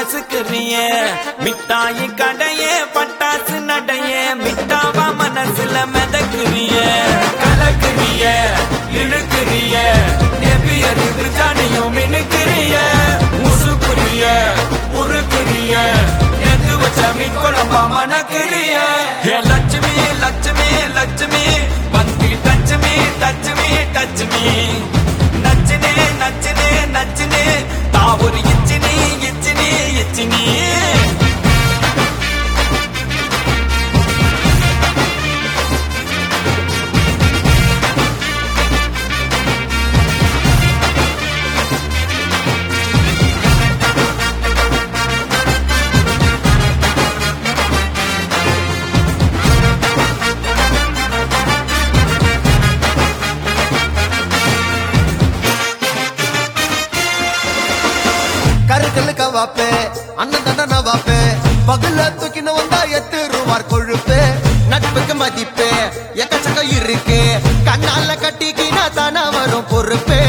நசுக்குறியே மிட்டாயி கடையே பட்டாசு நடையே மிட்டாவா மனசுல மிதக்குறியே கலக்குறிய இழுக்குறிய நெபியருக்கு ஜானியும் மினுக்குறிய முசுக்குறிய உருக்குறிய எது வச்ச மீன் குழம்பா மணக்குறிய லட்சுமி லட்சுமி லட்சுமி வந்து டச்சுமி டச்சுமி டச்சுமி நச்சுனே நச்சுனே நச்சுனே தாவூர் இச்சினி இச்சினி இச்சினி கருக்கலுக்க வாப்பே அண்ணன் தண்டன வாப்பே பகல தூக்கின வந்தா எத்து ரூபார் கொழுப்பு நட்புக்கு மதிப்பு எக்கச்சக்கம் இருக்கு கண்ணால கட்டிக்கினா தானா வரும் பொறுப்பு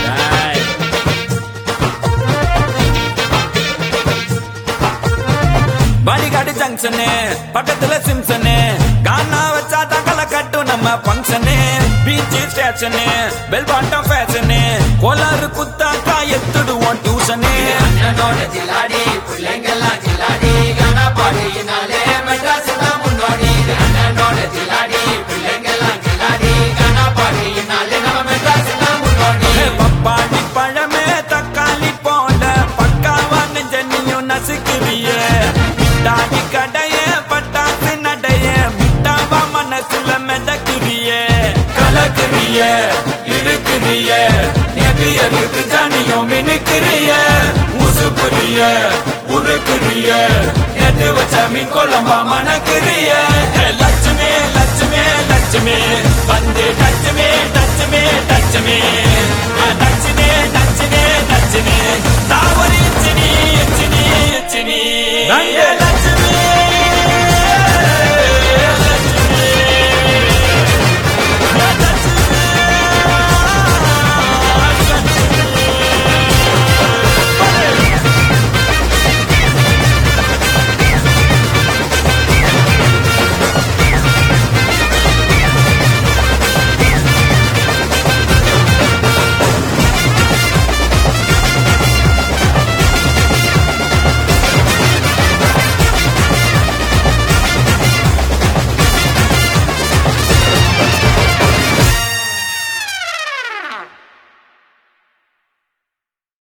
பாடிகாடு ஜங்ஷனு பக்கத்துல சிம்சனு கானா வச்சா தகல கட்டும் நம்ம பங்கனு beach station bell bottom fashion கோலாறு குத்தாக்கா எத்துடுவோம் டியூஷனு அண்ணனோட ஜிலாடி பிள்ளைங்கெல்லாம் ஜிலாடி கானா பாடினாலே மெட்ராஸ் தான் முன்னோடி அண்ணனோட ஜிலாடி பிள்ளைங்கெல்லாம் ஜிலாடி கானா பாடினாலே நம்ம மெட்ராஸ் தான் முன்னோடி பப்பாளி பழமே தக்காளி போட பக்காவா நெஞ்ச நீயும் நசுக்குறியே மிட்டாயி கடையே பட்டாசு நடையே மிட்டாவா மனசுல மிதக்குறியே கலக்குறிய இழுக்குறிய நெபியருக்கு ஜானியும் மினுக்குறிய முசுக்குறிய உருக்குறிய எது வச்ச மீன் குழம்பா மணக்குறிய லட்சுமி லட்சுமி லட்சுமி வந்து டச்சுமி டச்சுமி டச்சுமி நச்சுனே நச்சுனே நச்சுனே தாவரி இச்சினி இச்சினி இச்சினி